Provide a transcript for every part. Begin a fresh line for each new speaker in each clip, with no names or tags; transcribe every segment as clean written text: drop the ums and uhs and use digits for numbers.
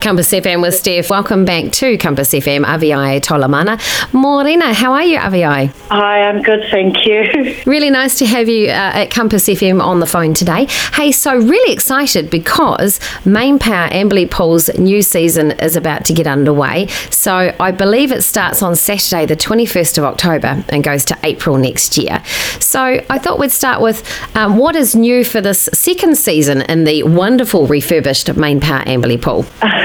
Compass FM with Steph. Welcome back to Compass FM, Aviai Tolamana. Morena, how are you, Aviai?
Hi, I'm good, thank you.
Really nice to have you at Compass FM on the phone today. Hey, so really excited because Main Power Amberley Pool's new season is about to get underway. So I believe it starts on Saturday, the 21st of October and goes to April next year. So I thought we'd start with what is new for this second season in the wonderful refurbished Main Power Amberley Pool.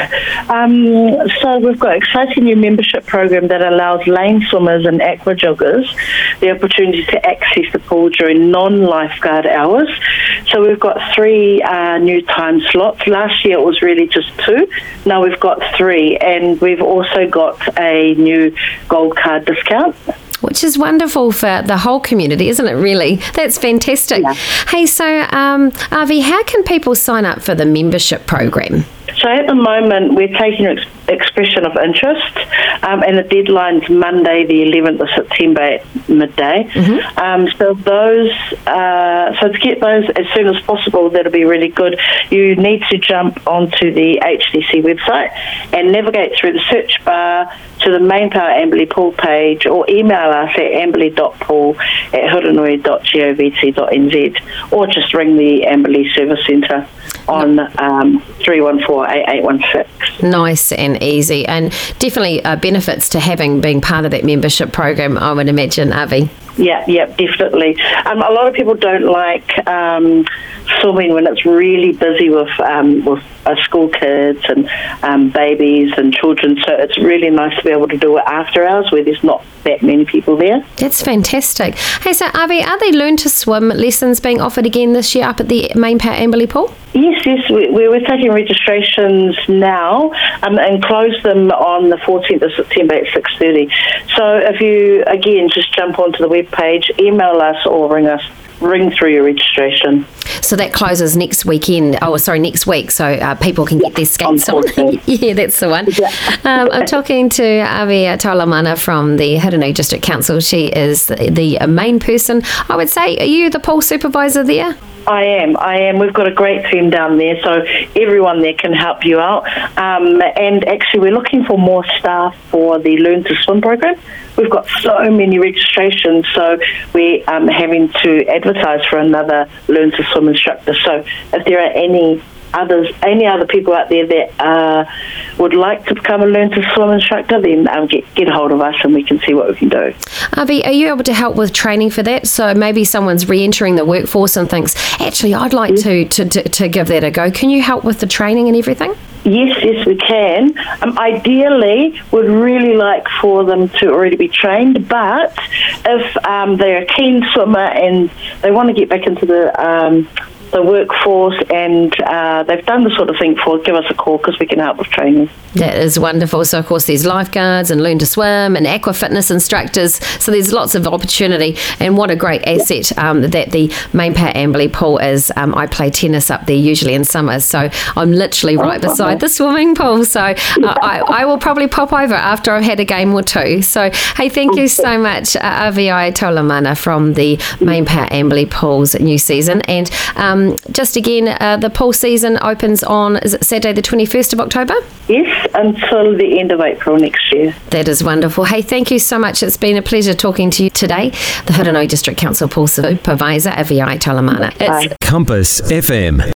So we've got an exciting new membership program that allows lane swimmers and aqua joggers the opportunity to access the pool during non-lifeguard hours. So we've got 3 new time slots. Last year it was really just 2. Now we've got 3, and we've also got a new gold card discount.
Which is wonderful for the whole community, isn't it, really? That's fantastic. Yeah. Hey, so, Avi, how can people sign up for the membership program?
So at the moment, we're taking expression of interest, and the deadline's Monday, the 11th of September at midday. Mm-hmm. So to get those as soon as possible, that'll be really good. You need to jump onto the HDC website and navigate through the search bar to the Main Power Amberley Pool page, or email us at amberley.pool@huronui.govt.nz, or just ring the Amberley Service Centre on 314-8816.
Nice and easy, and definitely benefits to being part of that membership program, I would imagine, Avi.
Yeah, definitely. A lot of people don't like swimming when it's really busy with school kids and babies and children, so it's really nice to be able to do it after hours where there's not that many people there.
That's fantastic. Hey, so Avi, are they learn to swim lessons being offered again this year up at the Main Power Amberley Pool?
Yes, we're taking registrations now and close them on the 14th of September at 6:30. So if you, again, just jump onto the web page, email us or ring through your registration.
So that closes next week, so people can get their skates on. Yeah, that's the one. Yeah. I'm talking to Avi Tolamana from the Hiranui District Council. She is the main person, I would say. Are you the pool supervisor there?
I am. We've got a great team down there, so everyone there can help you out. And actually, we're looking for more staff for the Learn to Swim program. We've got so many registrations, so we're having to advertise for another Learn to Swim instructor. So if there are any other people out there that would like to become a Learn to Swim instructor, then get a hold of us and we can see what we can do.
Avi, are you able to help with training for that? So maybe someone's re-entering the workforce and thinks, actually, I'd like to give that a go. Can you help with the training and everything?
Yes, we can. Ideally, we'd really like for them to already be trained, but if they're a keen swimmer and they want to get back into the workforce and they've done the sort of thing before, give us a call because we can help with training.
That is wonderful. So, of course, there's lifeguards and Learn to Swim and aqua fitness instructors. So there's lots of opportunity, and what a great asset that the Main Power Amberley Pool is. I play tennis up there usually in summer, so I'm literally right beside the swimming pool. So I will probably pop over after I've had a game or two. So, hey, thank you so much, Aviai Tolamana from the Main Power Amberley Pool's new season. And just again, the pool season opens on, is it Saturday the 21st of October?
Yes, until the end of April next year.
That is wonderful. Hey, thank you so much. It's been a pleasure talking to you today. The Hiranui District Council Pool Supervisor, Aviai Tolamana.
Compass FM.